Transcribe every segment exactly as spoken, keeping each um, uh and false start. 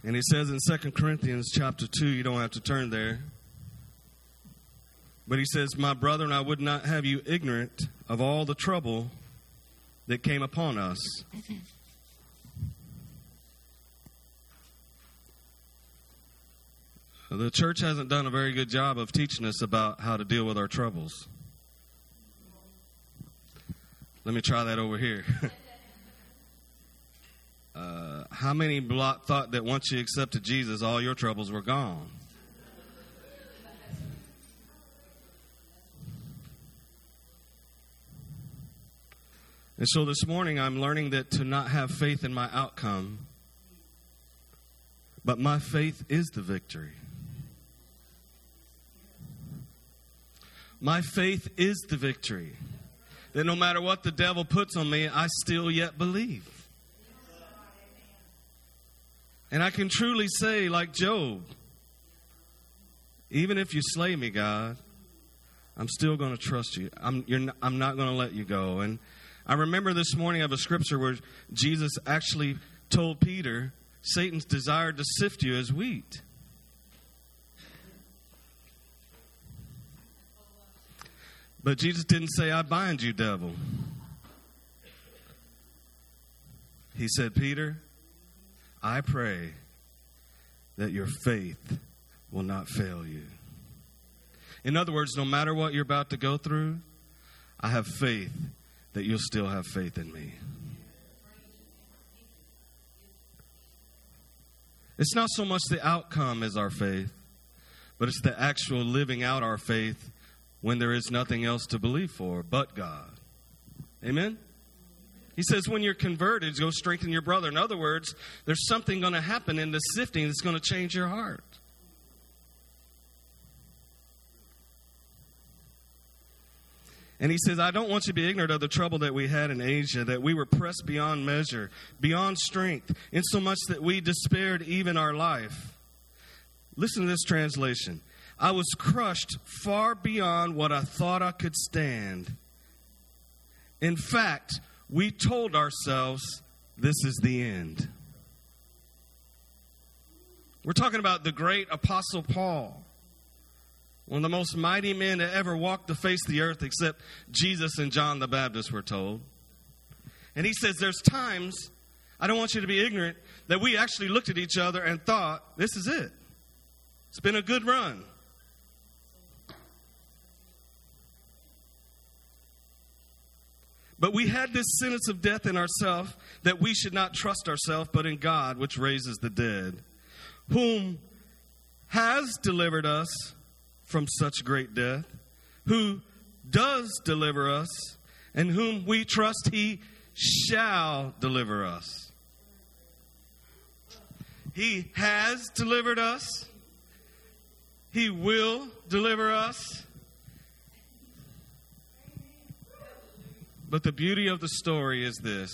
And he says in Second Corinthians chapter two, you don't have to turn there, but he says, my brethren, I would not have you ignorant of all the trouble that came upon us. The church hasn't done a very good job of teaching us about how to deal with our troubles. Let me try that over here. uh, how many blot thought that once you accepted Jesus, all your troubles were gone? And so this morning I'm learning that to not have faith in my outcome, but my faith is the victory. My faith is the victory. That no matter what the devil puts on me, I still yet believe. And I can truly say, like Job, even if you slay me, God, I'm still going to trust you. I'm, you're not, I'm not going to let you go. And I remember this morning of a scripture where Jesus actually told Peter, Satan's desired to sift you as wheat. But Jesus didn't say, I bind you, devil. He said, Peter, I pray that your faith will not fail you. In other words, no matter what you're about to go through, I have faith that you'll still have faith in me. It's not so much the outcome as our faith, but it's the actual living out our faith when there is nothing else to believe for but God. Amen? He says when you're converted, go strengthen your brother. In other words, there's something going to happen in the sifting that's going to change your heart. And he says, I don't want you to be ignorant of the trouble that we had in Asia, that we were pressed beyond measure, beyond strength, insomuch that we despaired even our life. Listen to this translation. I was crushed far beyond what I thought I could stand. In fact, we told ourselves this is the end. We're talking about the great Apostle Paul, one of the most mighty men to ever walk the face of the earth, except Jesus and John the Baptist, we're told. And he says there's times, I don't want you to be ignorant, that we actually looked at each other and thought, this is it. It's been a good run. But we had this sentence of death in ourselves, that we should not trust ourselves, but in God, which raises the dead, whom has delivered us from such great death, who does deliver us, and whom we trust he shall deliver us. He has delivered us. He will deliver us. But the beauty of the story is this.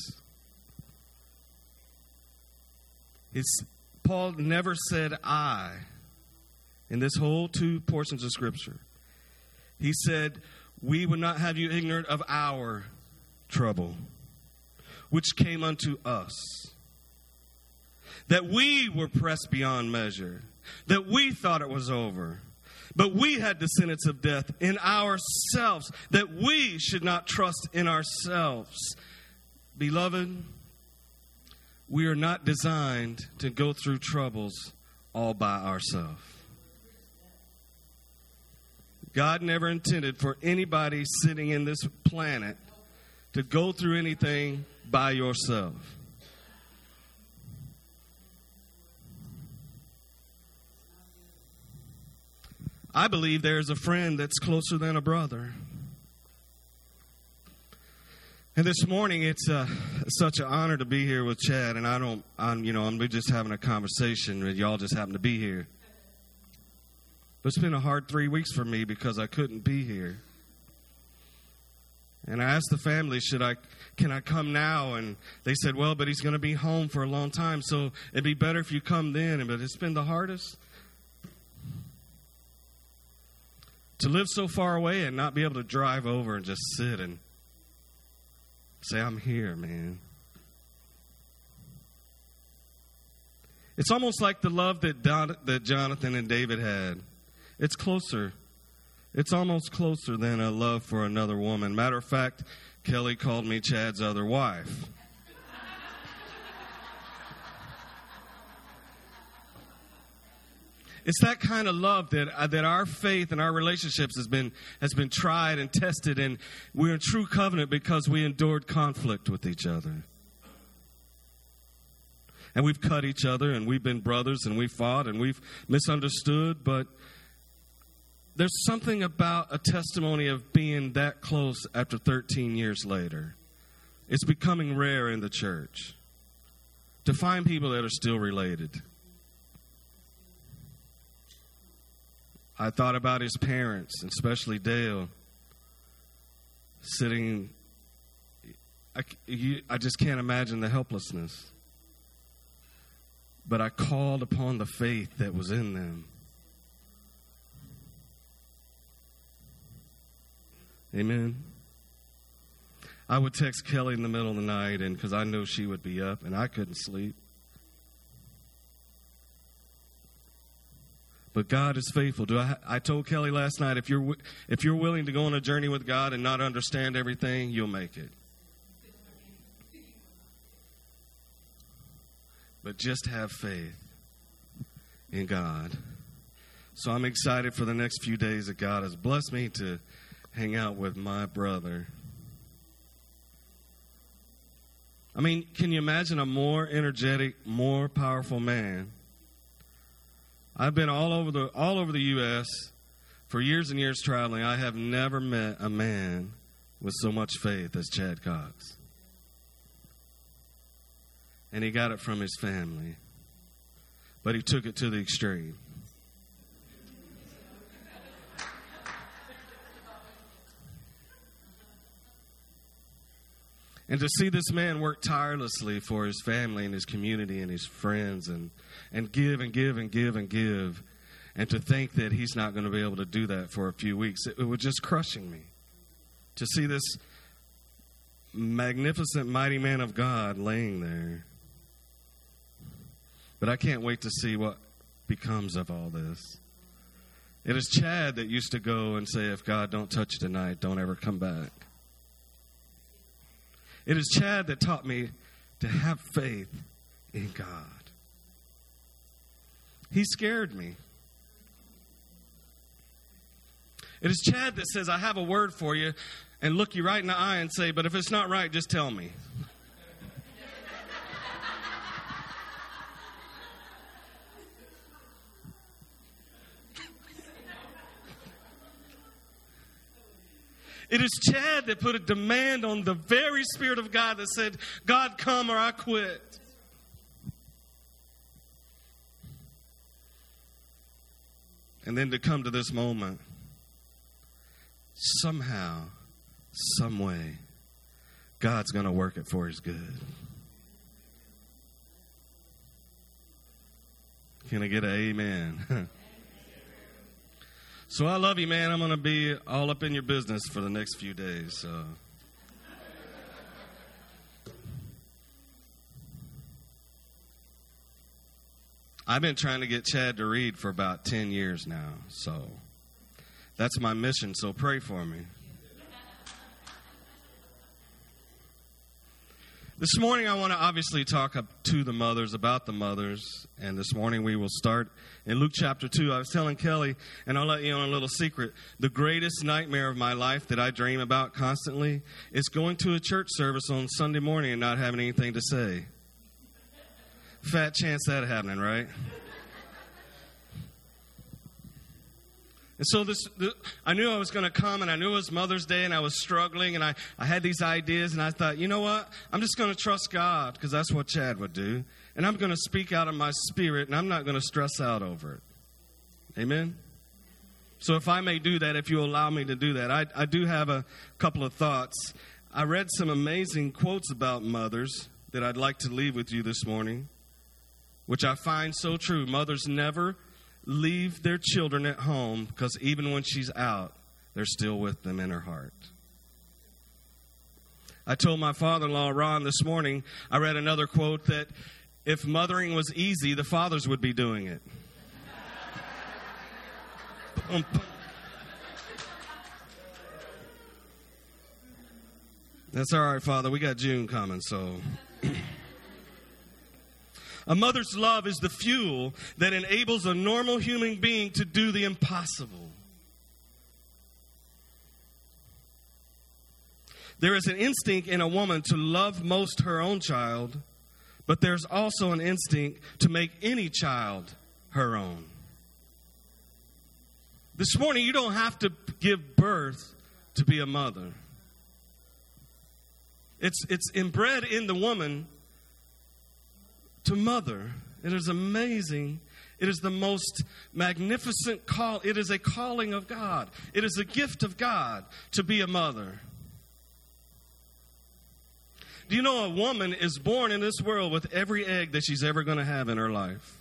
It's, Paul never said I in this whole two portions of Scripture. He said, we would not have you ignorant of our trouble, which came unto us. That we were pressed beyond measure. That we thought it was over. But we had the sentence of death in ourselves, that we should not trust in ourselves. Beloved, we are not designed to go through troubles all by ourselves. God never intended for anybody sitting in this planet to go through anything by yourself. I believe there's a friend that's closer than a brother. And this morning, it's uh, such an honor to be here with Chad. And I don't, I'm, you know, I'm just having a conversation, and y'all just happen to be here. But it's been a hard three weeks for me because I couldn't be here. And I asked the family, should I, can I come now? And they said, well, but he's going to be home for a long time, so it'd be better if you come then. But it's been the hardest. To live so far away and not be able to drive over and just sit and say, I'm here, man. It's almost like the love that Don, that Jonathan and David had. It's closer. It's almost closer than a love for another woman. Matter of fact, Kelly called me Chad's other wife. It's that kind of love that uh, that our faith and our relationships has been has been tried and tested, and we're in true covenant because we endured conflict with each other. And we've cut each other, and we've been brothers, and we've fought, and we've misunderstood, but there's something about a testimony of being that close after thirteen years later. It's becoming rare in the church to find people that are still related. I thought about his parents, especially Dale, sitting. I, you, I just can't imagine the helplessness. But I called upon the faith that was in them. Amen. I would text Kelly in the middle of the night, and because I knew she would be up, and I couldn't sleep. But God is faithful. Do I, I told Kelly last night, if you're if you're willing to go on a journey with God and not understand everything, you'll make it. But just have faith in God. So I'm excited for the next few days that God has blessed me to hang out with my brother. I mean, can you imagine a more energetic, more powerful man? I've been all over the all over the U S for years and years traveling. I have never met a man with so much faith as Chad Cox. And he got it from his family. But he took it to the extreme. And to see this man work tirelessly for his family and his community and his friends and, and give and give and give and give, and to think that he's not going to be able to do that for a few weeks, it, it was just crushing me. To see this magnificent, mighty man of God laying there. But I can't wait to see what becomes of all this. It is Chad that used to go and say, if God don't touch you tonight, don't ever come back. It is Chad that taught me to have faith in God. He scared me. It is Chad that says, I have a word for you, and look you right in the eye and say, but if it's not right, just tell me. It is Chad that put a demand on the very Spirit of God that said, God, come or I quit. And then to come to this moment, somehow, some way, God's going to work it for his good. Can I get an amen? So I love you, man. I'm going to be all up in your business for the next few days. So. I've been trying to get Chad to read for about ten years now. So that's my mission. So pray for me. This morning, I want to obviously talk to the mothers, about the mothers. And this morning, we will start in Luke chapter two. I was telling Kelly, and I'll let you on a little secret, the greatest nightmare of my life that I dream about constantly is going to a church service on Sunday morning and not having anything to say. Fat chance that happening, right? And so this, this, I knew I was going to come, and I knew it was Mother's Day, and I was struggling, and I, I had these ideas, and I thought, you know what? I'm just going to trust God, because that's what Chad would do. And I'm going to speak out of my spirit, and I'm not going to stress out over it. Amen? So if I may do that, if you allow me to do that, I, I do have a couple of thoughts. I read some amazing quotes about mothers that I'd like to leave with you this morning, which I find so true. Mothers never leave their children at home because even when she's out, they're still with them in her heart. I told my father-in-law, Ron, this morning, I read another quote that If mothering was easy, the fathers would be doing it. Boom, boom. That's all right, Father. We got June coming, so. A mother's love is the fuel that enables a normal human being to do the impossible. There is an instinct in a woman to love most her own child, but there's also an instinct to make any child her own. This morning, you don't have to give birth to be a mother. It's, it's inbred in the woman to mother. It is amazing. It is the most magnificent call. It is a calling of God. It is a gift of God to be a mother. Do you know a woman is born in this world with every egg that she's ever going to have in her life?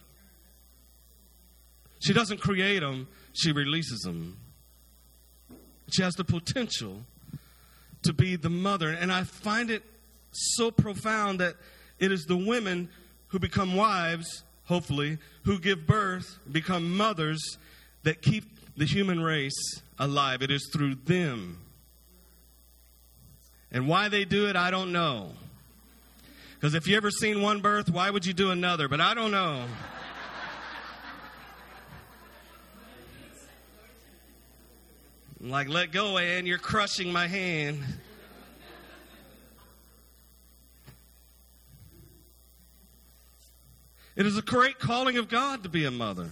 She doesn't create them, she releases them. She has the potential to be the mother. And I find it so profound that it is the women who become wives, hopefully, who give birth, become mothers, that keep the human race alive. It is through them. And why they do it, I don't know. Because if you ever seen one birth, why would you do another? But I don't know. I'm like, let go, Ann, you're crushing my hand. It is a great calling of God to be a mother.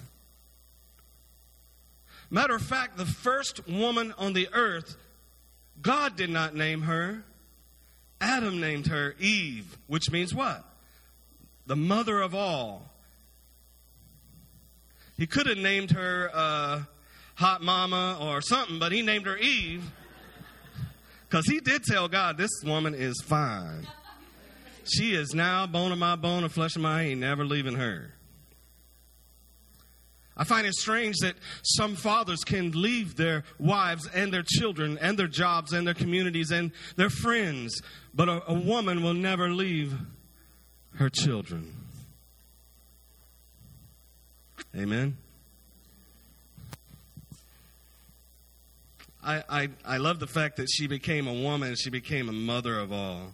Matter of fact, the first woman on the earth, God did not name her. Adam named her Eve, which means what? The mother of all. He could have named her uh, Hot Mama or something, but he named her Eve because he did tell God, this woman is fine. She is now bone of my bone and flesh of my, I ain't never leaving her. I find it strange that some fathers can leave their wives and their children and their jobs and their communities and their friends, but a, a woman will never leave her children. Amen. I, I, I love the fact that she became a woman and she became a mother of all.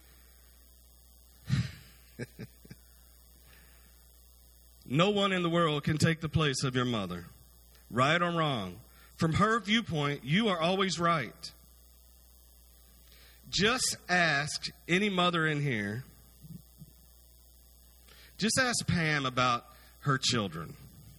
No one in the world can take the place of your mother, right or wrong. From her viewpoint, you are always right. Just ask any mother in here, just ask Pam about her children.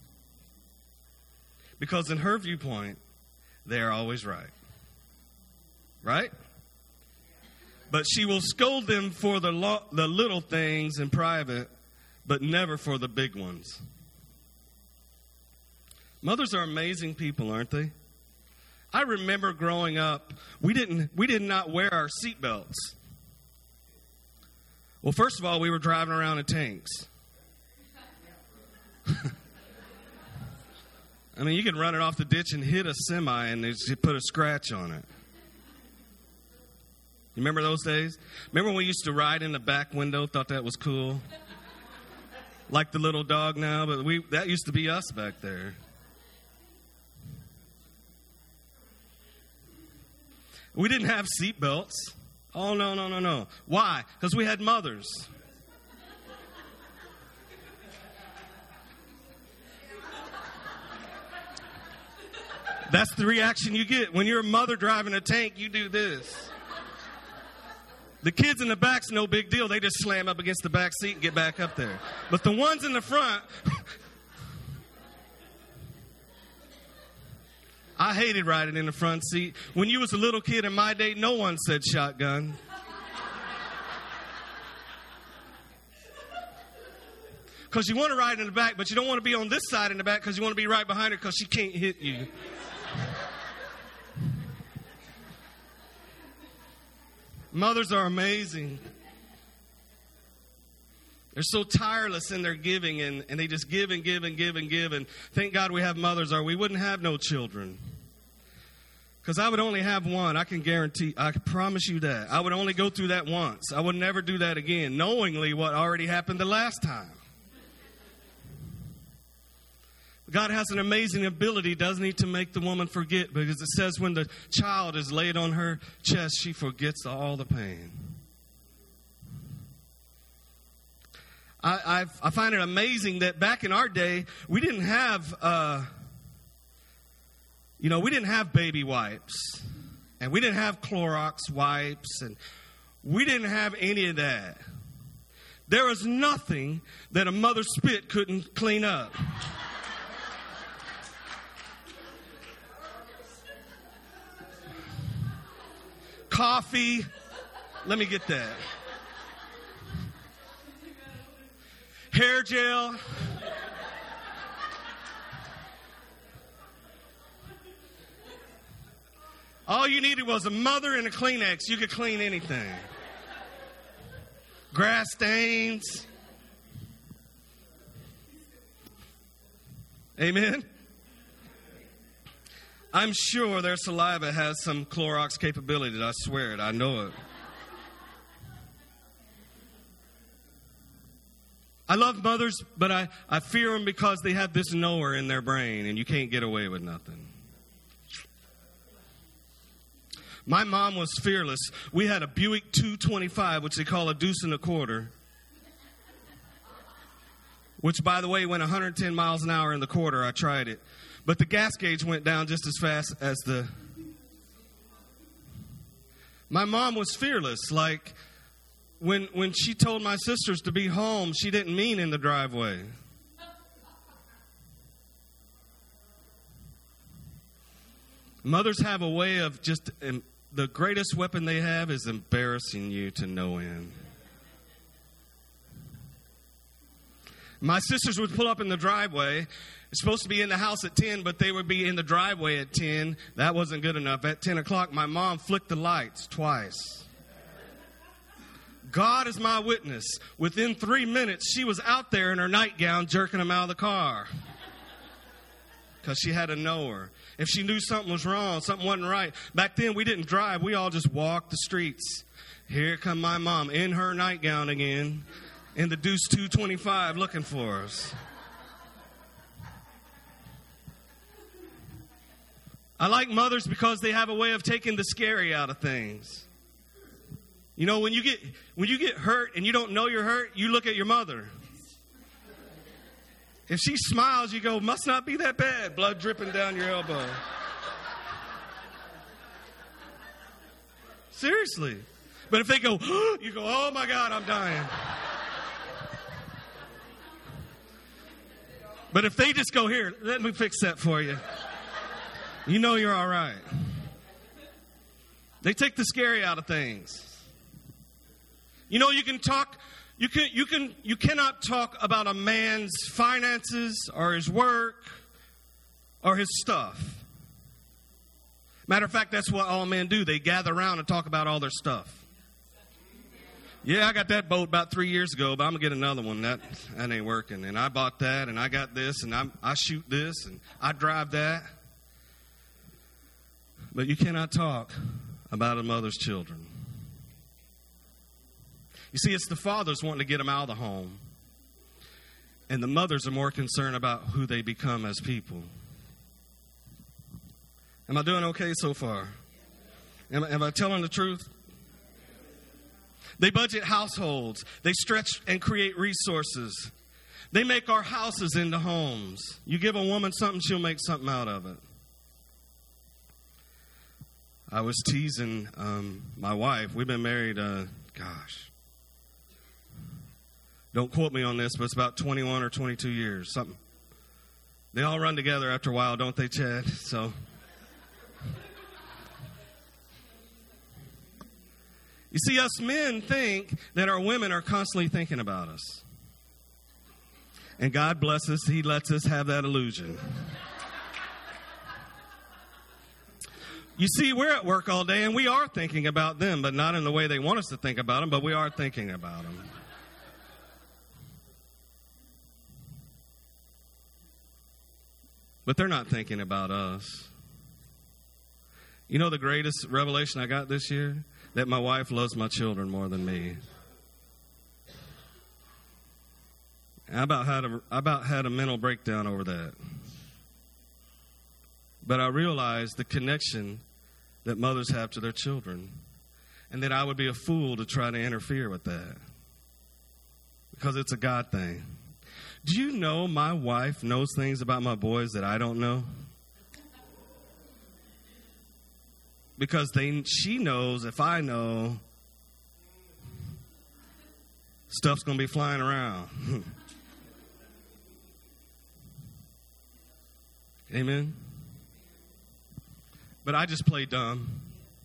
Because in her viewpoint, they are always right. Right? But she will scold them for the lo- the little things in private, but never for the big ones. Mothers are amazing people, aren't they? I remember growing up, we didn't we did not wear our seatbelts. Well, first of all, we were driving around in tanks. I mean, you could run it off the ditch and hit a semi and they put a scratch on it. You remember those days? Remember when we used to ride in the back window, thought that was cool? Like the little dog now, but we that used to be us back there. We didn't have seat belts. Oh, no, no, no, no. Why? Because we had mothers. That's the reaction you get. When you're a mother driving a tank, you do this. The kids in the back's no big deal. They just slam up against the back seat and get back up there. But the ones in the front, I hated riding in the front seat. When you was a little kid in my day, no one said shotgun. Because you want to ride in the back, but you don't want to be on this side in the back because you want to be right behind her because she can't hit you. Mothers are amazing. They're so tireless in their giving, and, and they just give and give and give and give. And thank God we have mothers, or we wouldn't have no children. Because I would only have one. I can guarantee, I can promise you that. I would only go through that once. I would never do that again, knowingly what already happened the last time. God has an amazing ability, doesn't he, to make the woman forget, because it says when the child is laid on her chest, she forgets all the pain. I, I, I find it amazing that back in our day, we didn't have, uh, you know, we didn't have baby wipes, and we didn't have Clorox wipes, and we didn't have any of that. There was nothing that a mother's spit couldn't clean up. Coffee. Let me get that. Hair gel. All you needed was a mother and a Kleenex. You could clean anything. Grass stains. Amen. I'm sure their saliva has some Clorox capability. I swear it. I know it. I love mothers, but I, I fear them because they have this knower in their brain, and you can't get away with nothing. My mom was fearless. We had a Buick two twenty-five, which they call a deuce and a quarter, which, by the way, went one hundred ten miles an hour in the quarter. I tried it. But the gas gauge went down just as fast as the... My mom was fearless. Like, when when she told my sisters to be home, she didn't mean in the driveway. Mothers have a way of just... Um, the greatest weapon they have is embarrassing you to no end. My sisters would pull up in the driveway. It's supposed to be in the house at ten, but they would be in the driveway at ten. That wasn't good enough. At ten o'clock, my mom flicked the lights twice. God is my witness. Within three minutes, she was out there in her nightgown jerking them out of the car. Because she had to know her. If she knew something was wrong, something wasn't right. Back then, we didn't drive. We all just walked the streets. Here come my mom in her nightgown again, in the Deuce two twenty-five looking for us. I like mothers because they have a way of taking the scary out of things. You know, when you get when you get hurt and you don't know you're hurt, you look at your mother. If she smiles, you go, must not be that bad. Blood dripping down your elbow. Seriously. But if they go, you go, oh my God, I'm dying. But if they just go, here, let me fix that for you. You know you're all right. They take the scary out of things. You know, you can talk... You can you can you cannot talk about a man's finances or his work or his stuff. Matter of fact, that's what all men do. They gather around and talk about all their stuff. Yeah, I got that boat about three years ago, but I'm gonna get another one. That that ain't working. And I bought that, and I got this, and I I shoot this, and I drive that. But you cannot talk about a mother's children. You see, it's the fathers wanting to get them out of the home. And the mothers are more concerned about who they become as people. Am I doing okay so far? Am, am I telling the truth? They budget households. They stretch and create resources. They make our houses into homes. You give a woman something, she'll make something out of it. I was teasing um, my wife. We've been married, uh, gosh. Don't quote me on this, but it's about twenty-one or twenty-two years, something. They all run together after a while, don't they, Chad? So, you see, us men think that our women are constantly thinking about us. And God bless us, He lets us have that illusion. You see, we're at work all day, and we are thinking about them, but not in the way they want us to think about them, but we are thinking about them. But they're not thinking about us. You know the greatest revelation I got this year? That my wife loves my children more than me. I about had a, I about had a mental breakdown over that. But I realized the connection that mothers have to their children, and that I would be a fool to try to interfere with that, because it's a God thing. Do you know my wife knows things about my boys that I don't know? Because they, she knows if I know, stuff's going to be flying around. Amen? But I just play dumb.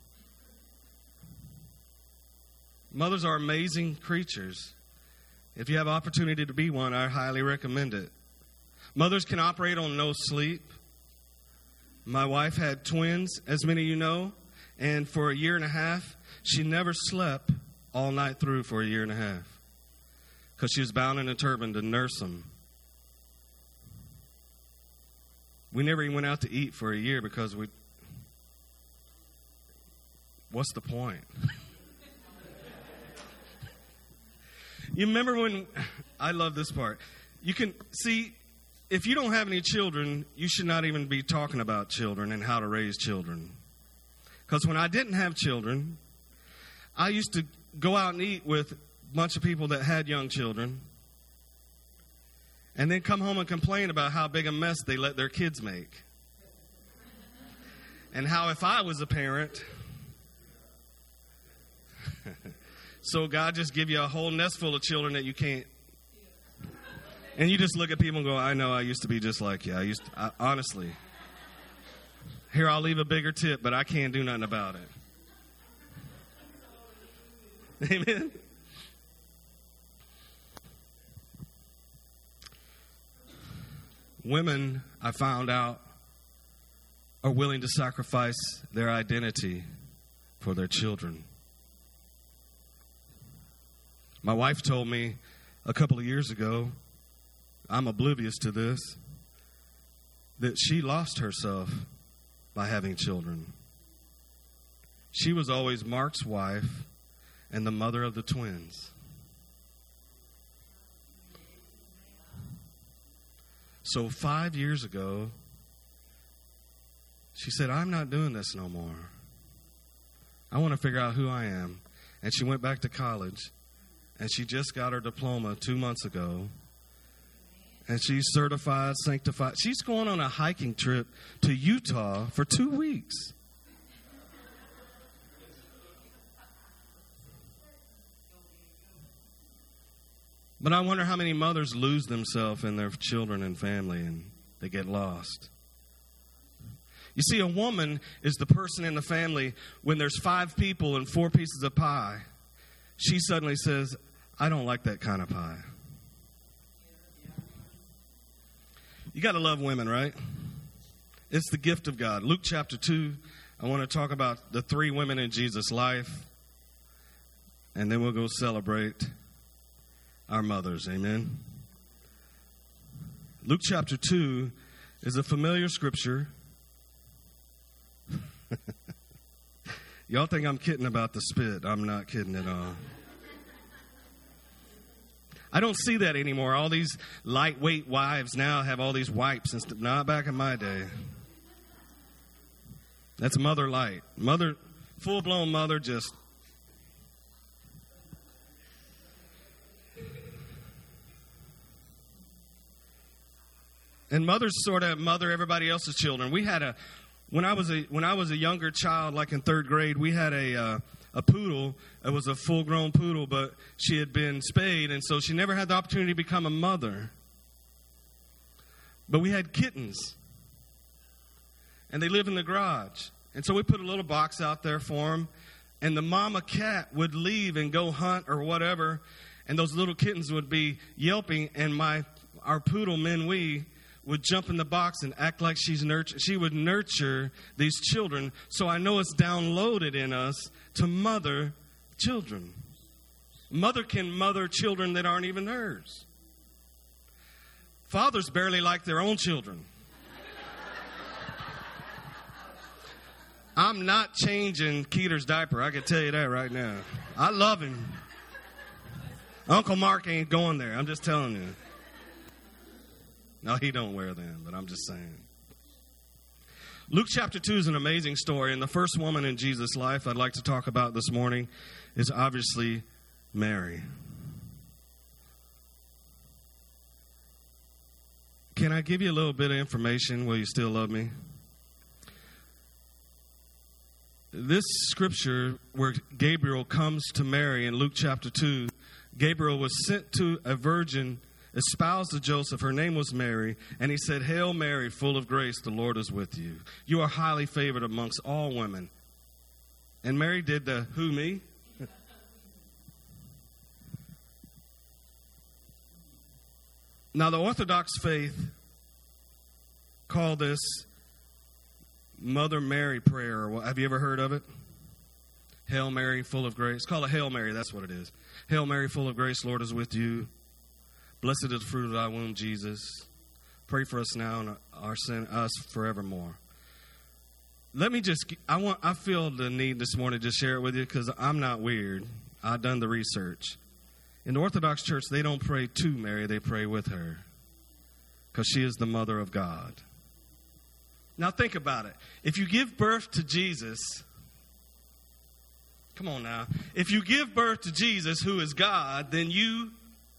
Mothers are amazing creatures. If you have opportunity to be one, I highly recommend it. Mothers can operate on no sleep. My wife had twins, as many of you know, and for a year and a half, she never slept all night through for a year and a half because she was bound in a turban to nurse them. We never even went out to eat for a year because we... What's the point? You remember when... I love this part. You can see... If you don't have any children, you should not even be talking about children and how to raise children. Because when I didn't have children, I used to go out and eat with a bunch of people that had young children and then come home and complain about how big a mess they let their kids make. And how if I was a parent... So God just give you a whole nest full of children that you can't... And you just look at people and go, I know, I used to be just like you. I used to, I, honestly. Here, I'll leave a bigger tip, but I can't do nothing about it. Amen? Women, I found out, are willing to sacrifice their identity for their children. My wife told me a couple of years ago, I'm oblivious to this, that she lost herself by having children. She was always Mark's wife and the mother of the twins. So five years ago, she said, I'm not doing this no more. I want to figure out who I am. And she went back to college, and she just got her diploma two months ago. And she's certified, sanctified. She's going on a hiking trip to Utah for two weeks. But I wonder how many mothers lose themselves in their children and family and they get lost. You see, a woman is the person in the family when there's five people and four pieces of pie. She suddenly says, I don't like that kind of pie. You got to love women, right? It's the gift of God. Luke chapter two, I want to talk about the three women in Jesus' life. And then we'll go celebrate our mothers. Amen. Luke chapter two is a familiar scripture. Y'all think I'm kidding about the spit. I'm not kidding at all. I don't see that anymore. All these lightweight wives now have all these wipes and stuff. Not back in my day. That's Mother Light. Mother, full-blown mother, just... And mothers sort of mother everybody else's children. We had a... When I was a when I was a younger child, like in third grade, we had a... Uh, a poodle. It was a full-grown poodle, but she had been spayed, and so she never had the opportunity to become a mother. But we had kittens, and they live in the garage. And so we put a little box out there for them, and the mama cat would leave and go hunt or whatever, and those little kittens would be yelping, and my our poodle, Minwee, would jump in the box and act like she's nurture. She would nurture these children. So I know it's downloaded in us to mother children. Mother can mother children that aren't even hers. Fathers barely like their own children. I'm not changing Keeter's diaper. I can tell you that right now. I love him. Uncle Mark ain't going there. I'm just telling you. No, he don't wear them, but I'm just saying. Luke chapter two is an amazing story, and the first woman in Jesus' life I'd like to talk about this morning is obviously Mary. Can I give you a little bit of information? Will you still love me? This scripture where Gabriel comes to Mary in Luke chapter two, Gabriel was sent to a virgin espoused to Joseph. Her name was Mary, and he said, "Hail Mary, full of grace, the Lord is with you. You are highly favored amongst all women." And Mary did the who me? Now, the Orthodox faith call this Mother Mary prayer. Have you ever heard of it? Hail Mary, full of grace. Call it Hail Mary, that's what it is. Hail Mary, full of grace, Lord is with you. Blessed is the fruit of thy womb, Jesus. Pray for us now and our sin, us forevermore. Let me just, I want, I feel the need this morning to share it with you because I'm not weird. I've done the research. In the Orthodox Church, they don't pray to Mary, they pray with her because she is the mother of God. Now think about it. If you give birth to Jesus, come on now. If you give birth to Jesus, who is God, then you,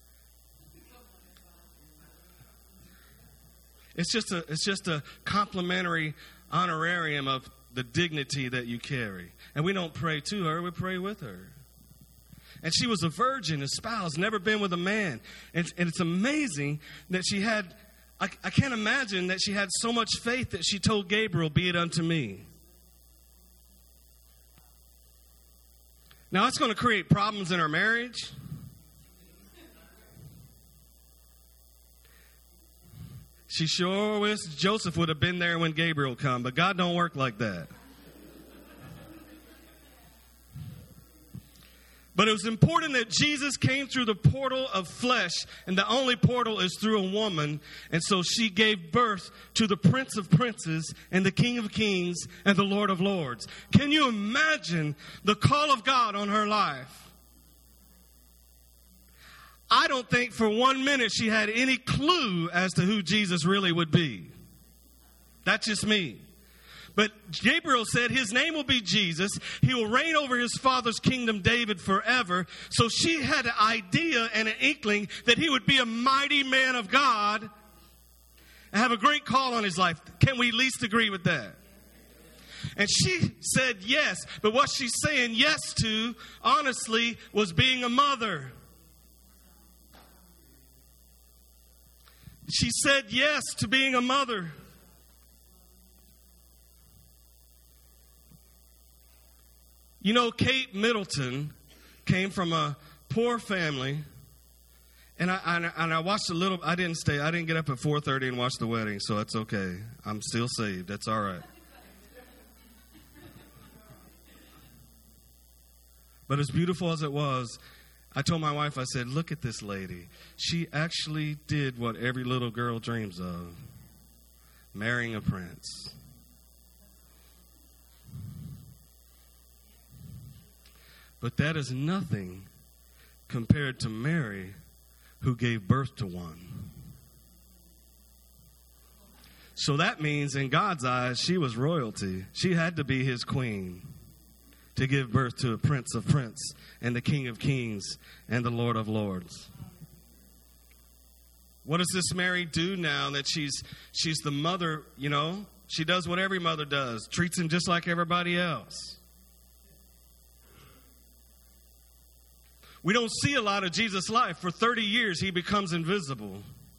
it's just a, it's just a complimentary honorarium of the dignity that you carry. And we don't pray to her, we pray with her. And she was a virgin, espoused, never been with a man. And, and it's amazing that she had, I, I can't imagine that she had so much faith that she told Gabriel, "Be it unto me." Now, it's going to create problems in her marriage. She sure wished Joseph would have been there when Gabriel come, but God don't work like that. But it was important that Jesus came through the portal of flesh, and the only portal is through a woman. And so she gave birth to the Prince of Princes and the King of Kings and the Lord of Lords. Can you imagine the call of God on her life? I don't think for one minute she had any clue as to who Jesus really would be. That's just me. But Gabriel said his name will be Jesus. He will reign over his father's kingdom, David, forever. So she had an idea and an inkling that he would be a mighty man of God and have a great call on his life. Can we at least agree with that? And she said yes. But what she's saying yes to, honestly, was being a mother. She said yes to being a mother. You know, Kate Middleton came from a poor family, and I, I and I watched a little. I didn't stay. I didn't get up at four thirty and watch the wedding, so that's okay. I'm still saved. That's all right. But as beautiful as it was, I told my wife, I said, "Look at this lady. She actually did what every little girl dreams of, marrying a prince." But that is nothing compared to Mary, who gave birth to one. So that means in God's eyes, she was royalty. She had to be his queen to give birth to a Prince of Princes and the King of Kings and the Lord of Lords. What does this Mary do now that she's she's the mother, you know? She does what every mother does, treats him just like everybody else. We don't see a lot of Jesus' life. For thirty years, he becomes invisible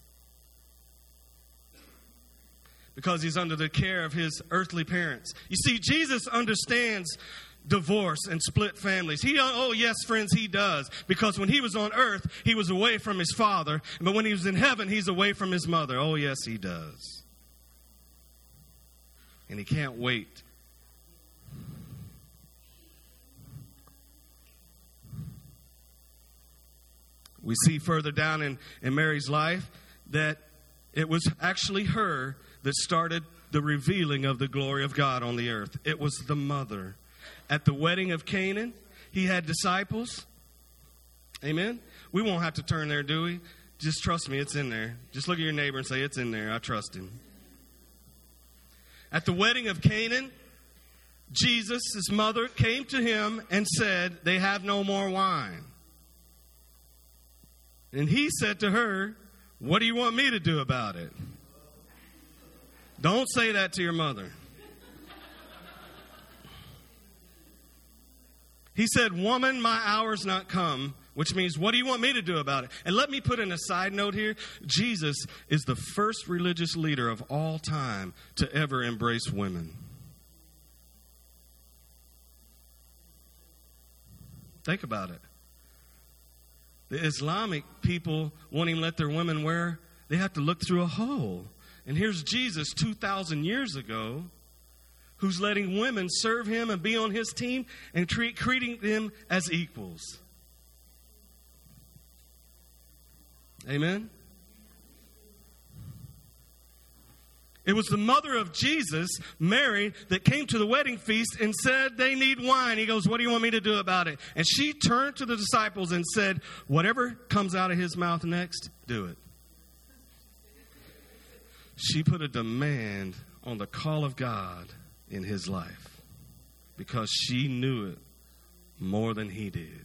because he's under the care of his earthly parents. You see, Jesus understands divorce and split families. He, oh yes, friends, he does. Because when he was on earth, he was away from his father. But when he was in heaven, he's away from his mother. Oh yes, he does. And he can't wait. We see further down in, in Mary's life that it was actually her that started the revealing of the glory of God on the earth. It was the mother. At the wedding of Canaan, he had disciples. Amen? We won't have to turn there, do we? Just trust me, it's in there. Just look at your neighbor and say, it's in there. I trust him. At the wedding of Canaan, Jesus, his mother, came to him and said, they have no more wine. And he said to her, what do you want me to do about it? Don't say that to your mother. He said, woman, my hour's not come, which means, what do you want me to do about it? And let me put in a side note here. Jesus is the first religious leader of all time to ever embrace women. Think about it. The Islamic people won't even let their women wear, they have to look through a hole. And here's Jesus two thousand years ago, who's letting women serve him and be on his team and treat, treating them as equals. Amen? It was the mother of Jesus, Mary, that came to the wedding feast and said they need wine. He goes, what do you want me to do about it? And she turned to the disciples and said, whatever comes out of his mouth next, do it. She put a demand on the call of God in his life because she knew it more than he did.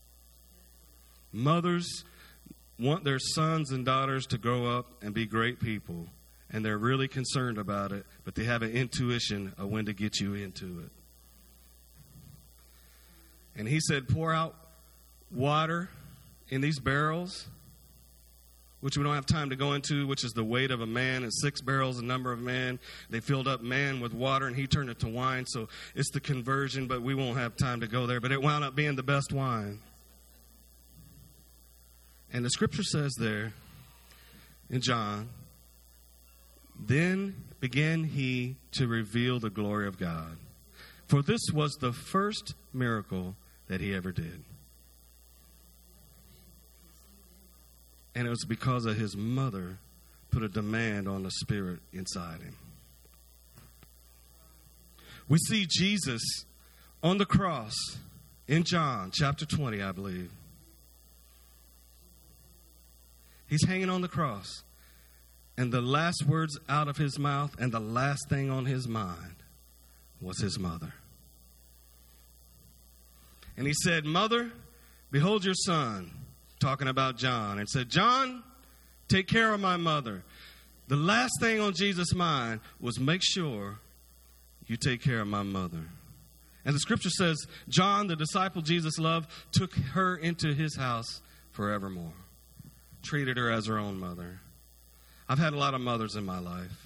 Mothers want their sons and daughters to grow up and be great people, and they're really concerned about it, but they have an intuition of when to get you into it. And he said, pour out water in these barrels, which we don't have time to go into, which is the weight of a man, and six barrels, the number of man. They filled up man with water, and he turned it to wine. So it's the conversion, but we won't have time to go there. But it wound up being the best wine. And the scripture says there in John, then began he to reveal the glory of God. For this was the first miracle that he ever did. And it was because of his mother put a demand on the Spirit inside him. We see Jesus on the cross in John chapter twenty, I believe. He's hanging on the cross. And the last words out of his mouth and the last thing on his mind was his mother. And he said, Mother, behold your son. Talking about John, and said, John, take care of my mother. The last thing on Jesus' mind was make sure you take care of my mother. And the scripture says, John, the disciple Jesus loved, took her into his house forevermore. Treated her as her own mother. I've had a lot of mothers in my life.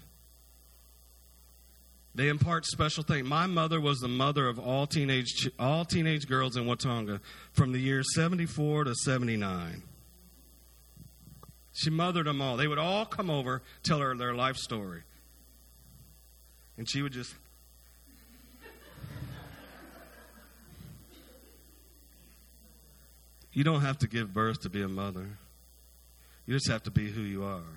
They impart special things. My mother was the mother of all teenage all teenage girls in Watonga from the years seventy-four to seventy-nine. She mothered them all. They would all come over, tell her their life story. And she would just... You don't have to give birth to be a mother. You just have to be who you are.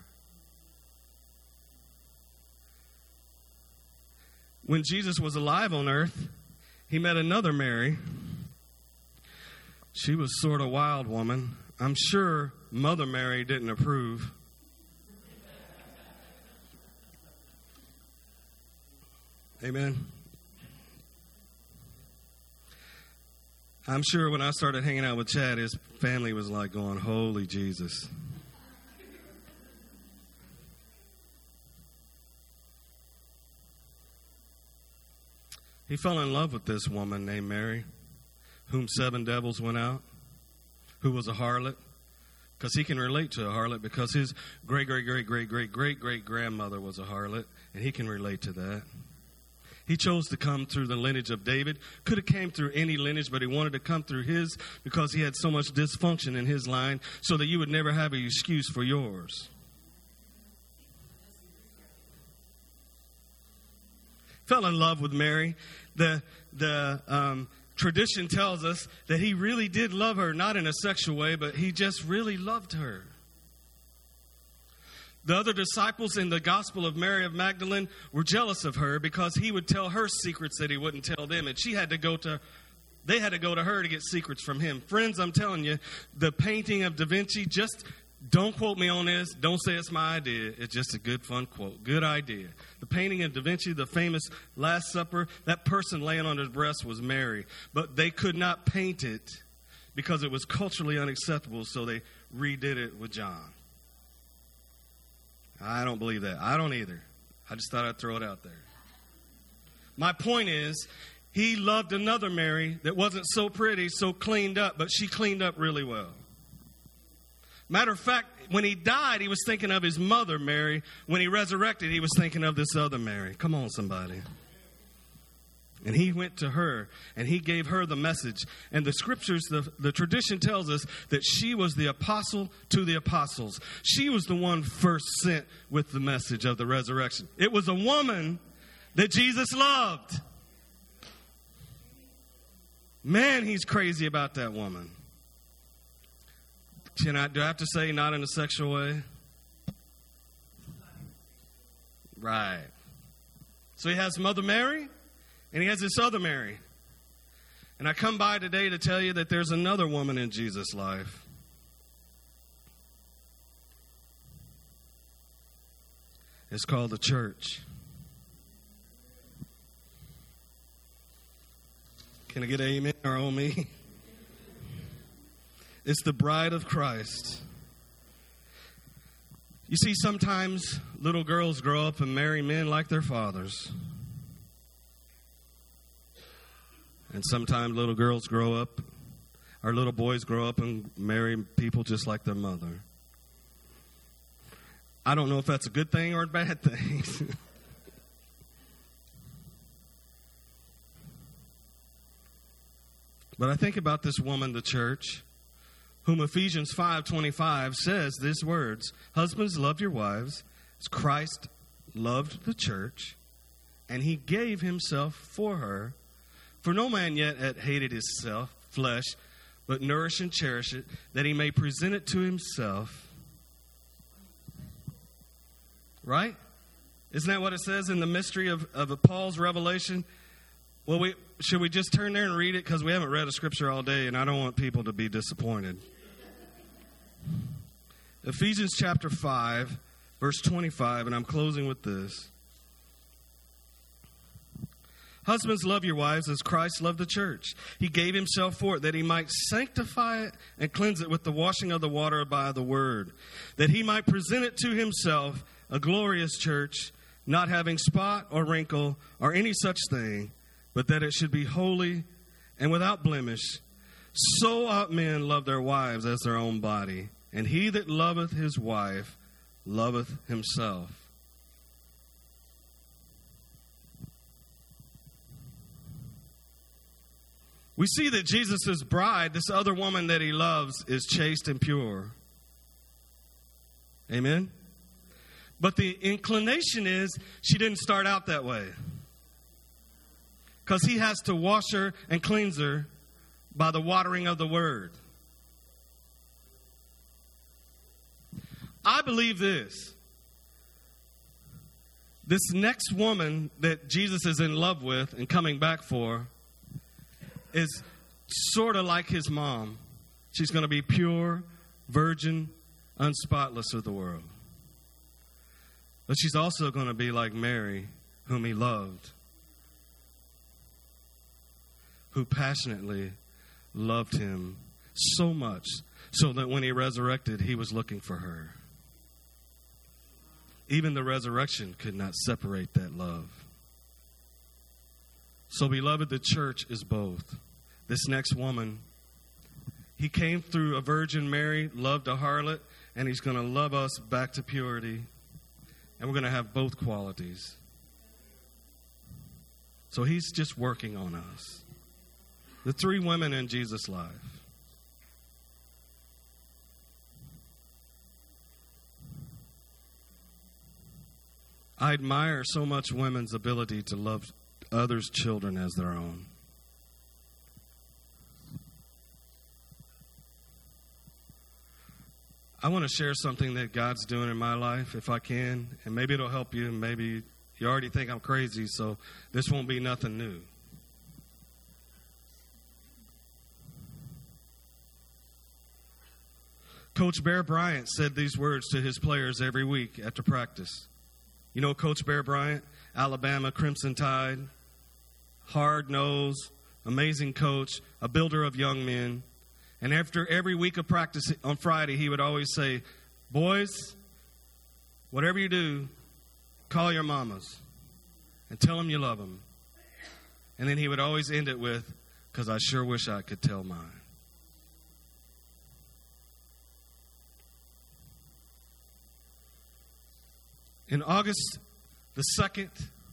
When Jesus was alive on earth, he met another Mary. She was sort of wild woman. I'm sure Mother Mary didn't approve. Amen. I'm sure when I started hanging out with Chad, his family was like going, holy Jesus. He fell in love with this woman named Mary, whom seven devils went out, who was a harlot, because he can relate to a harlot because his great, great, great, great, great, great, great grandmother was a harlot, and he can relate to that. He chose to come through the lineage of David. Could have came through any lineage, but he wanted to come through his because he had so much dysfunction in his line so that you would never have an excuse for yours. Fell in love with Mary. The the um, tradition tells us that he really did love her, not in a sexual way, but he just really loved her. The other disciples in the Gospel of Mary of Magdalene were jealous of her because he would tell her secrets that he wouldn't tell them. And she had to go to, they had to go to her to get secrets from him. Friends, I'm telling you, the painting of Da Vinci, just don't quote me on this. Don't say it's my idea. It's just a good, fun quote. Good idea. The painting of Da Vinci, the famous Last Supper, that person laying on his breast was Mary. But they could not paint it because it was culturally unacceptable, so they redid it with John. I don't believe that. I don't either. I just thought I'd throw it out there. My point is, he loved another Mary that wasn't so pretty, so cleaned up, but she cleaned up really well. Matter of fact, when he died, he was thinking of his mother, Mary. When he resurrected, he was thinking of this other Mary. Come on, somebody. And he went to her, and he gave her the message. And the scriptures, the, the tradition tells us that she was the apostle to the apostles. She was the one first sent with the message of the resurrection. It was a woman that Jesus loved. Man, he's crazy about that woman. Can I, do I have to say not in a sexual way? Right. So he has Mother Mary. And he has this other Mary. And I come by today to tell you that there's another woman in Jesus' life. It's called the church. Can I get an amen or oh me? It's the bride of Christ. You see, sometimes little girls grow up and marry men like their fathers. And sometimes little girls grow up, or little boys grow up and marry people just like their mother. I don't know if that's a good thing or a bad thing. But I think about this woman, the church, whom Ephesians five twenty-five says these words, "Husbands, love your wives as Christ loved the church, and he gave himself for her. For no man yet hath hated his self, flesh, but nourish and cherish it, that he may present it to himself." Right? Isn't that what it says in the mystery of, of Paul's revelation? Well, we should we just turn there and read it? Because we haven't read a scripture all day, and I don't want people to be disappointed. Ephesians chapter five, verse twenty-five, and I'm closing with this. "Husbands, love your wives as Christ loved the church. He gave himself for it, that he might sanctify it and cleanse it with the washing of the water by the word, that he might present it to himself a glorious church, not having spot or wrinkle or any such thing, but that it should be holy and without blemish. So ought men love their wives as their own body. And he that loveth his wife loveth himself." We see that Jesus' bride, this other woman that he loves, is chaste and pure. Amen? But the inclination is she didn't start out that way. Because he has to wash her and cleanse her by the watering of the word. I believe this. This next woman that Jesus is in love with and coming back for is sort of like his mom. She's going to be pure, virgin, unspotless of the world. But she's also going to be like Mary, whom he loved, who passionately loved him so much so that when he resurrected, he was looking for her. Even the resurrection could not separate that love. So, beloved, the church is both. This next woman, he came through a Virgin Mary, loved a harlot, and he's going to love us back to purity. And we're going to have both qualities. So he's just working on us. The three women in Jesus' life. I admire so much women's ability to love others' children as their own. I want to share something that God's doing in my life, if I can, and maybe it'll help you, and maybe you already think I'm crazy, so this won't be nothing new. Coach Bear Bryant said these words to his players every week after practice. You know Coach Bear Bryant, Alabama Crimson Tide, hard-nosed, amazing coach, a builder of young men. And after every week of practice on Friday, he would always say, boys, whatever you do, call your mamas and tell them you love them. And then he would always end it with, because I sure wish I could tell mine. In August the second,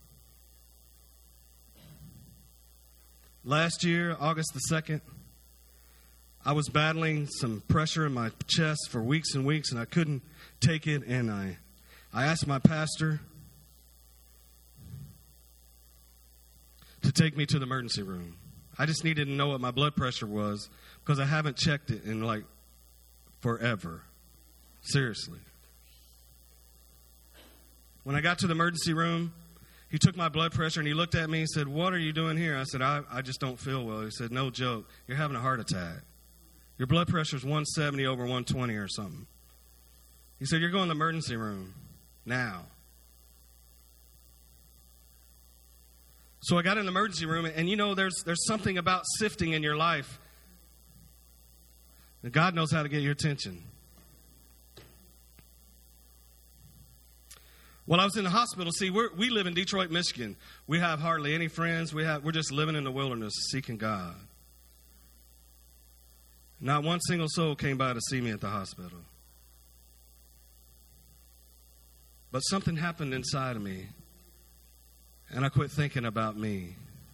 last year, August the second, I was battling some pressure in my chest for weeks and weeks, and I couldn't take it, and I, I asked my pastor to take me to the emergency room. I just needed to know what my blood pressure was because I haven't checked it in, like, forever. Seriously. When I got to the emergency room, he took my blood pressure and he looked at me and said, what are you doing here? I said, I, I just don't feel well. He said, no joke. You're having a heart attack. Your blood pressure is one seventy over one twenty or something. He said, you're going to the emergency room now. So I got in the emergency room, and you know, there's there's something about sifting in your life. And God knows how to get your attention. Well, I was in the hospital. See, we're, we live in Detroit, Michigan. We have hardly any friends. We have, we're just living in the wilderness, seeking God. Not one single soul came by to see me at the hospital. But something happened inside of me, and I quit thinking about me.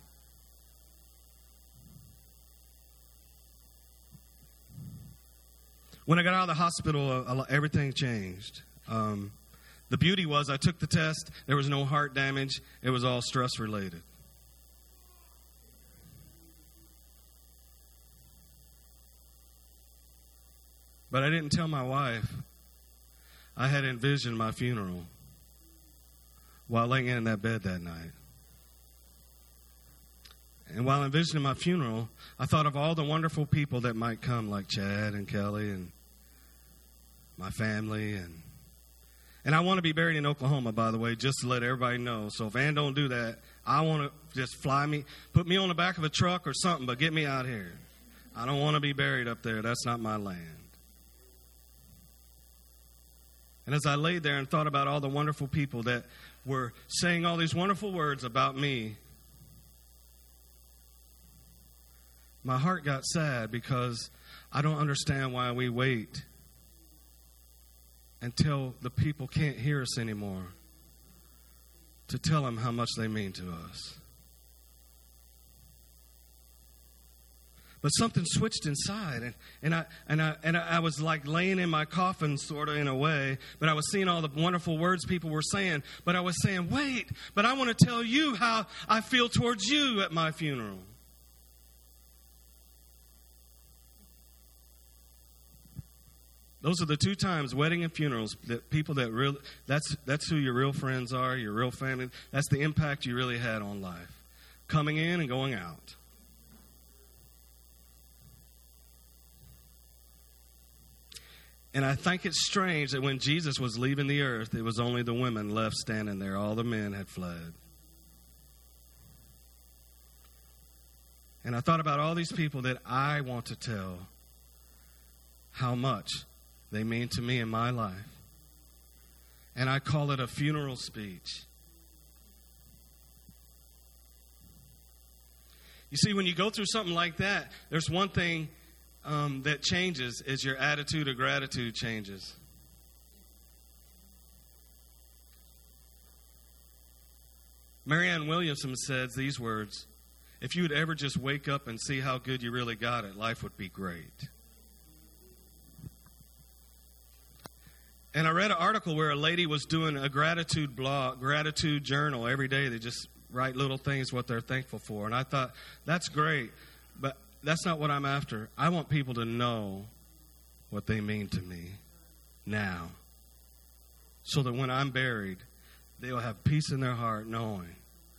When I got out of the hospital, everything changed. Um, the beauty was I took the test. There was no heart damage. It was all stress-related. But I didn't tell my wife I had envisioned my funeral while laying in that bed that night. And while envisioning my funeral, I thought of all the wonderful people that might come, like Chad and Kelly and my family. And and I want to be buried in Oklahoma, by the way, just to let everybody know. So if Ann don't do that, I want to just fly me, put me on the back of a truck or something, but get me out here. I don't want to be buried up there. That's not my land. And as I laid there and thought about all the wonderful people that were saying all these wonderful words about me, my heart got sad because I don't understand why we wait until the people can't hear us anymore to tell them how much they mean to us. But something switched inside, and, and I and I and I was like laying in my coffin, sort of in a way. But I was seeing all the wonderful words people were saying. But I was saying, "Wait!" But I want to tell you how I feel towards you at my funeral. Those are the two times, wedding and funerals, that people that real that's that's who your real friends are, your real family. That's the impact you really had on life, coming in and going out. And I think it's strange that when Jesus was leaving the earth, it was only the women left standing there. All the men had fled. And I thought about all these people that I want to tell how much they mean to me in my life. And I call it a funeral speech. You see, when you go through something like that, there's one thing Um, that changes is your attitude of gratitude changes. Marianne Williamson says these words: if you would ever just wake up and see how good you really got it, life would be great. And I read an article where a lady was doing a gratitude blog, gratitude journal every day. They just write little things what they're thankful for. And I thought, that's great, but that's not what I'm after. I want people to know what they mean to me. now, so that when I'm buried, they'll have peace in their heart knowing.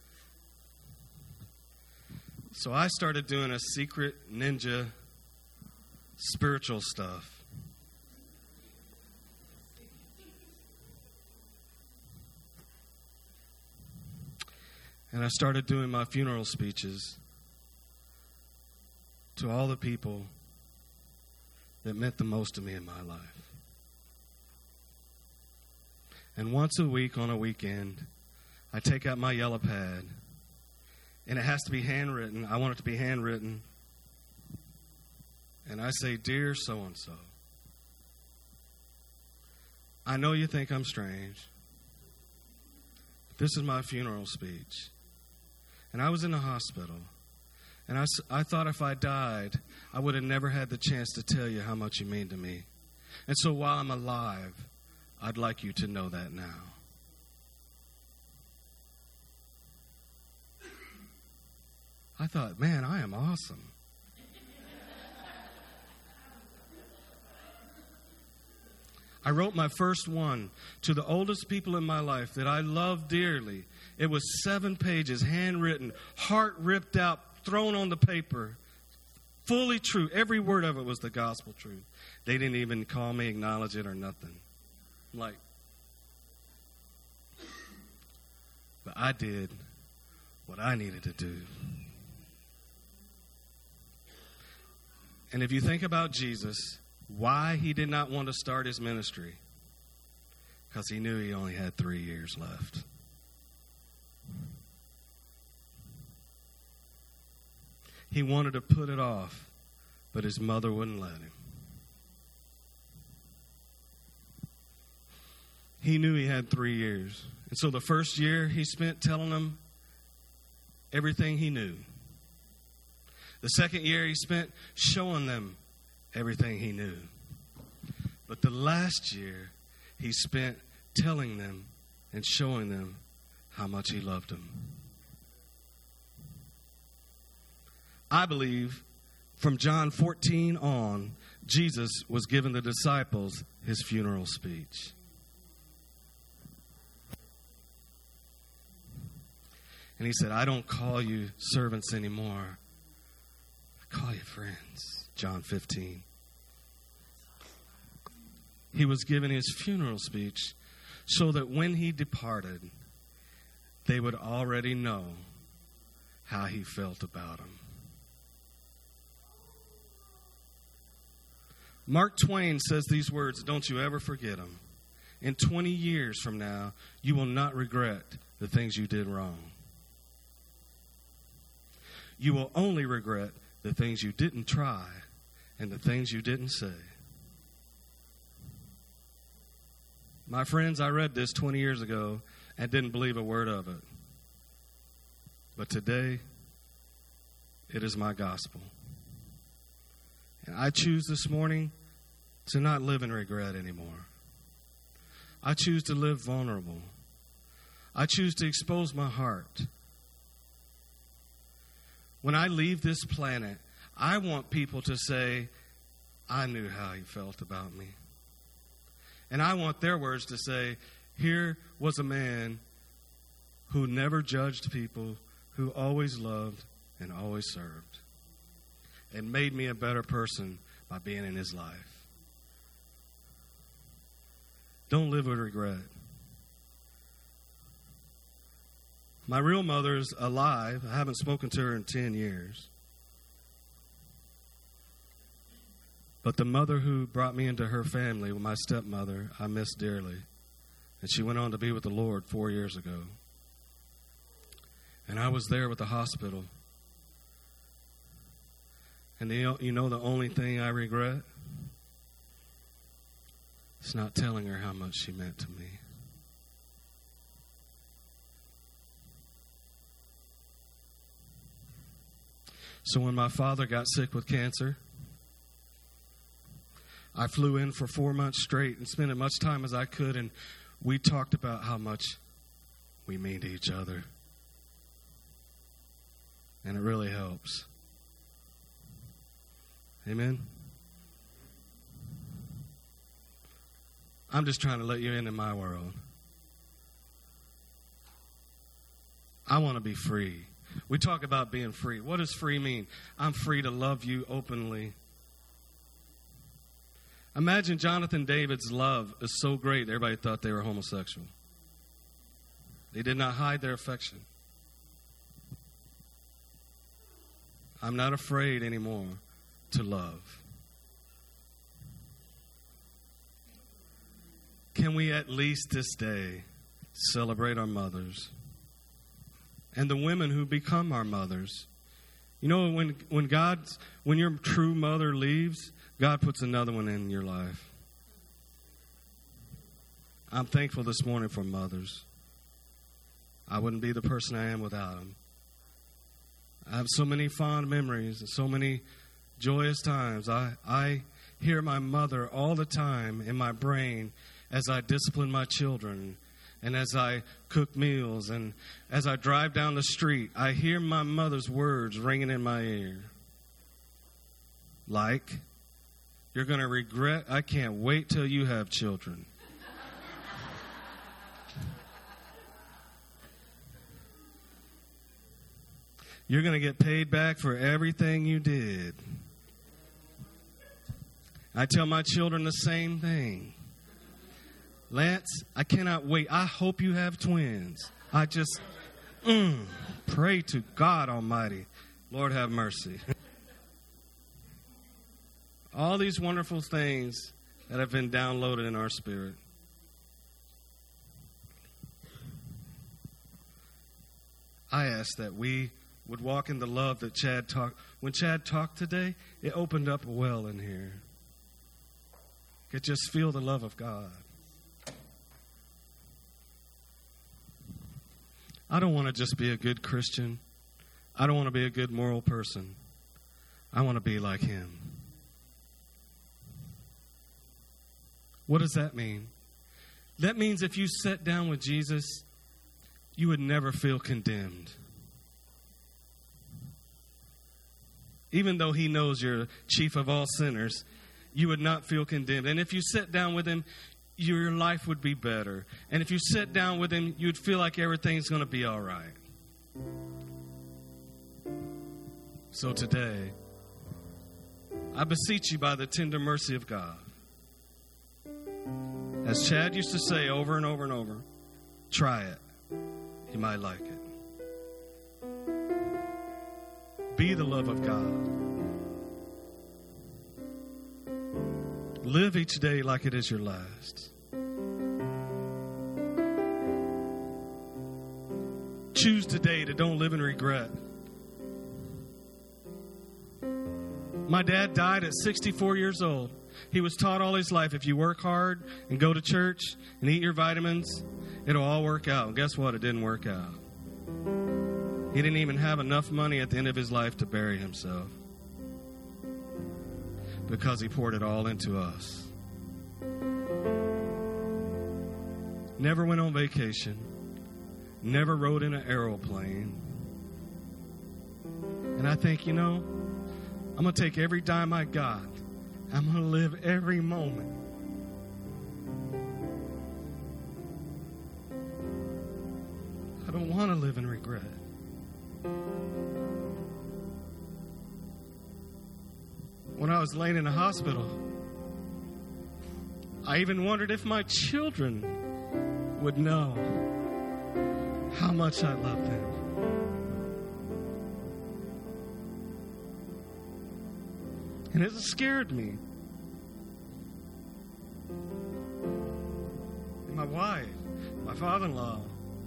So I started doing a secret ninja spiritual stuff. And I started doing my funeral speeches to all the people that meant the most to me in my life. And once a week on a weekend, I take out my yellow pad, and it has to be handwritten. I want it to be handwritten. And I say, "Dear so-and-so, I know you think I'm strange. This is my funeral speech. And I was in the hospital. And I, I thought if I died, I would have never had the chance to tell you how much you mean to me. And so while I'm alive, I'd like you to know that now." I thought, man, I am awesome. I wrote my first one to the oldest people in my life that I love dearly. It was seven pages, handwritten, heart ripped out, thrown on the paper. Fully true. Every word of it was the gospel truth. They didn't even call me, acknowledge it, or nothing. I'm like, but I did what I needed to do. And if you think about Jesus, why he did not want to start his ministry, because he knew he only had three years left. He wanted to put it off, but his mother wouldn't let him. He knew he had three years. And so the first year he spent telling them everything he knew. The second year he spent showing them everything he knew. But the last year he spent telling them and showing them how much he loved them. I believe from John fourteen on, Jesus was giving the disciples his funeral speech. And he said, "I don't call you servants anymore. I call you friends." John fifteen. He was giving his funeral speech so that when he departed, they would already know how he felt about him. Mark Twain says these words, don't you ever forget them. In twenty years from now, you will not regret the things you did wrong. You will only regret the things you didn't try and the things you didn't say. My friends, I read this twenty years ago and didn't believe a word of it. But today, it is my gospel. And I choose this morning to not live in regret anymore. I choose to live vulnerable. I choose to expose my heart. When I leave this planet, I want people to say, I knew how he felt about me. And I want their words to say, here was a man who never judged people, who always loved and always served, and made me a better person by being in his life. Don't live with regret. My real mother's alive. I haven't spoken to her in ten years. But the mother who brought me into her family, my stepmother, I miss dearly. And she went on to be with the Lord four years ago. And I was there with the hospital. And the, you know the only thing I regret? It's not telling her how much she meant to me. So when my father got sick with cancer, I flew in for four months straight and spent as much time as I could, and we talked about how much we mean to each other. And it really helps. Amen? I'm just trying to let you into my world. I want to be free. We talk about being free. What does free mean? I'm free to love you openly. Imagine Jonathan David's love is so great, everybody thought they were homosexual. They did not hide their affection. I'm not afraid anymore to love. Can we at least this day celebrate our mothers and the women who become our mothers? You know, when when God's when your true mother leaves, God puts another one in your life. I'm thankful this morning for mothers. I wouldn't be the person I am without them. I have so many fond memories and so many joyous times. I, I hear my mother all the time in my brain as I discipline my children and as I cook meals and as I drive down the street. I hear my mother's words ringing in my ear. Like, you're going to regret, I can't wait till you have children. You're going to get paid back for everything you did. I tell my children the same thing. Lance, I cannot wait. I hope you have twins. I just, mm, pray to God Almighty. Lord have mercy. All these wonderful things that have been downloaded in our spirit. I ask that we would walk in the love that Chad talked. When Chad talked today, it opened up a well in here. Could just feel the love of God. I don't want to just be a good Christian. I don't want to be a good moral person. I want to be like him. What does that mean? That means if you sat down with Jesus, you would never feel condemned. Even though he knows you're chief of all sinners, you would not feel condemned. And if you sat down with him, your life would be better. And if you sit down with him, you'd feel like everything's going to be all right. So today, I beseech you by the tender mercy of God. As Chad used to say over and over and over, try it. You might like it. Be the love of God. Live each day like it is your last. Choose today to don't live in regret. My dad died at sixty-four years old. He was taught all his life, if you work hard and go to church and eat your vitamins, it'll all work out. And guess what? It didn't work out. He didn't even have enough money at the end of his life to bury himself because he poured it all into us. Never went on vacation. Never rode in an aeroplane. And I think, you know, I'm going to take every dime I got. I'm going to live every moment. I don't want to live in regret. When I was laying in the hospital, I even wondered if my children would know how much I love them. And it scared me. And my wife, my father-in-law,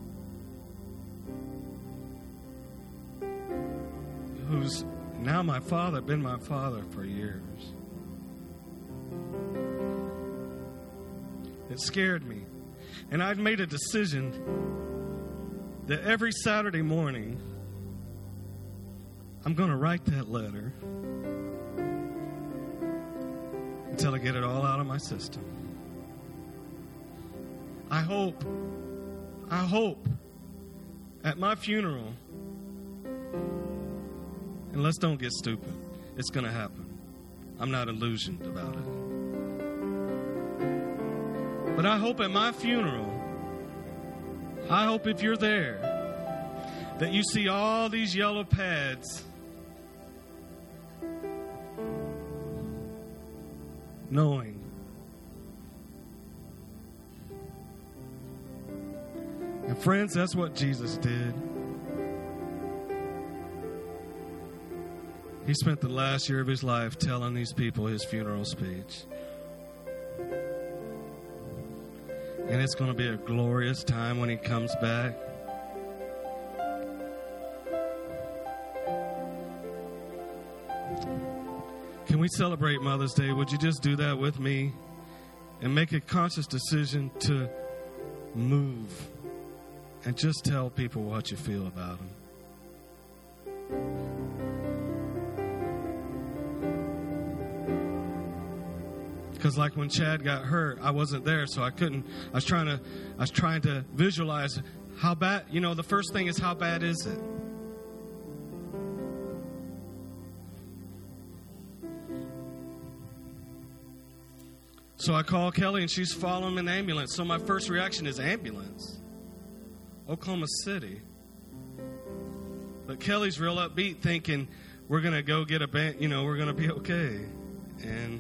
who's now my father, been my father for years. It scared me. And I'd made a decision that every Saturday morning, I'm going to write that letter until I get it all out of my system. I hope, I hope at my funeral, and let's don't get stupid, it's going to happen. I'm not illusioned about it. But I hope at my funeral, I hope if you're there, that you see all these yellow pads knowing and friends, that's what Jesus did. He spent the last year of his life telling these people his funeral speech. And it's going to be a glorious time when he comes back. Can we celebrate Mother's Day? Would you just do that with me and make a conscious decision to move and just tell people what you feel about them? Because like when Chad got hurt, I wasn't there, so I couldn't. I was trying to. I was trying to visualize how bad. You know, the first thing is how bad is it? So I call Kelly, and she's following an ambulance. So my first reaction is ambulance, Oklahoma City. But Kelly's real upbeat, thinking we're gonna go get a band. You know, we're gonna be okay, and.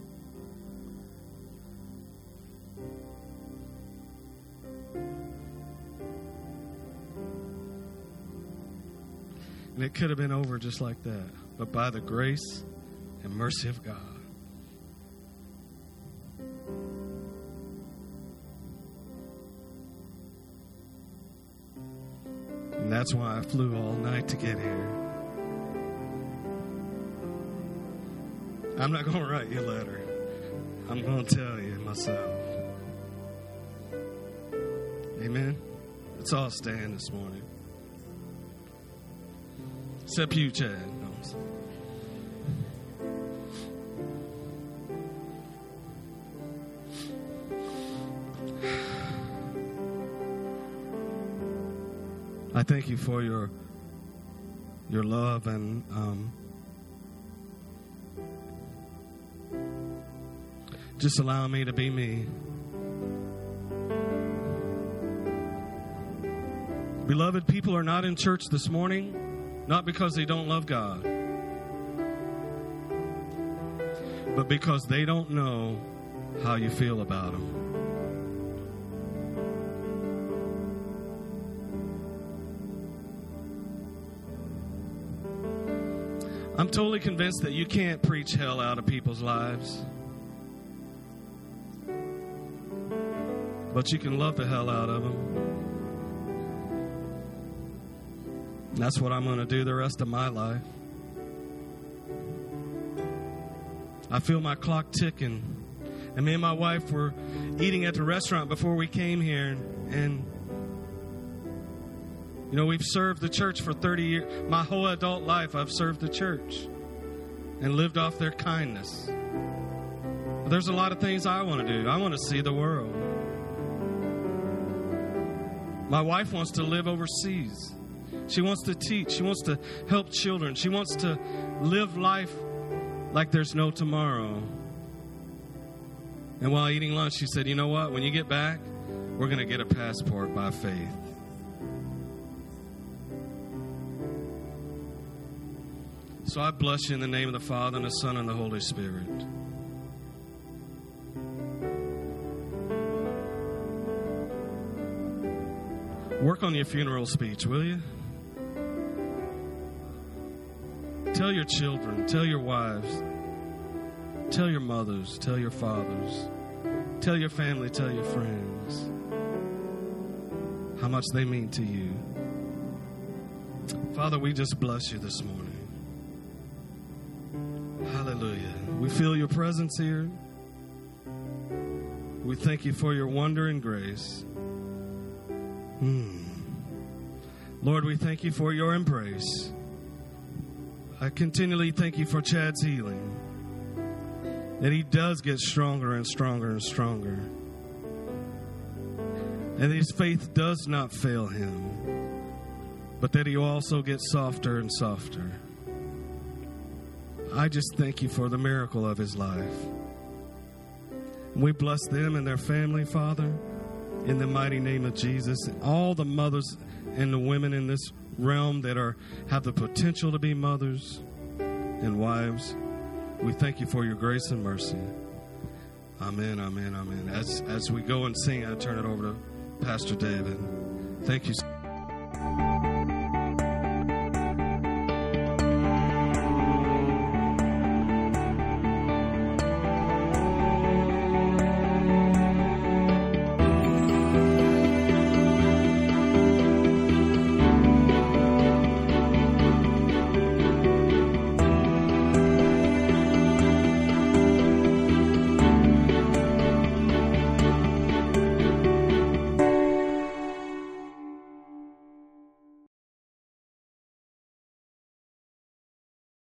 And it could have been over just like that. But by the grace and mercy of God. And that's why I flew all night to get here. I'm not going to write you a letter. I'm going to tell you myself. Amen? Let's all stand this morning. Except you, Chad. I thank you for your your love and um, just allow me to be me. Beloved, people are not in church this morning. Not because they don't love God, but because they don't know how you feel about them. I'm totally convinced that you can't preach hell out of people's lives, but you can love the hell out of them. And that's what I'm going to do the rest of my life. I feel my clock ticking. And me and my wife were eating at the restaurant before we came here. And, you know, we've served the church for thirty years. My whole adult life, I've served the church and lived off their kindness. But there's a lot of things I want to do. I want to see the world. My wife wants to live overseas. She wants to teach. She wants to help children. She wants to live life like there's no tomorrow. And while eating lunch, she said, you know what? When you get back, we're going to get a passport by faith. So I bless you in the name of the Father, and the Son, and the Holy Spirit. Work on your funeral speech, will you? Tell your children, tell your wives, tell your mothers, tell your fathers, tell your family, tell your friends how much they mean to you. Father, we just bless you this morning. Hallelujah. We feel your presence here. We thank you for your wonder and grace. Hmm. Lord, we thank you for your embrace. I continually thank you for Chad's healing, that he does get stronger and stronger and stronger, and his faith does not fail him, but that he also gets softer and softer. I just thank you for the miracle of his life. We bless them and their family, Father, in the mighty name of Jesus. All the mothers and the women in this realm that are have the potential to be mothers and wives, we thank you for your grace and mercy. Amen, amen, amen. As, as we go and sing, I turn it over to Pastor David. Thank you.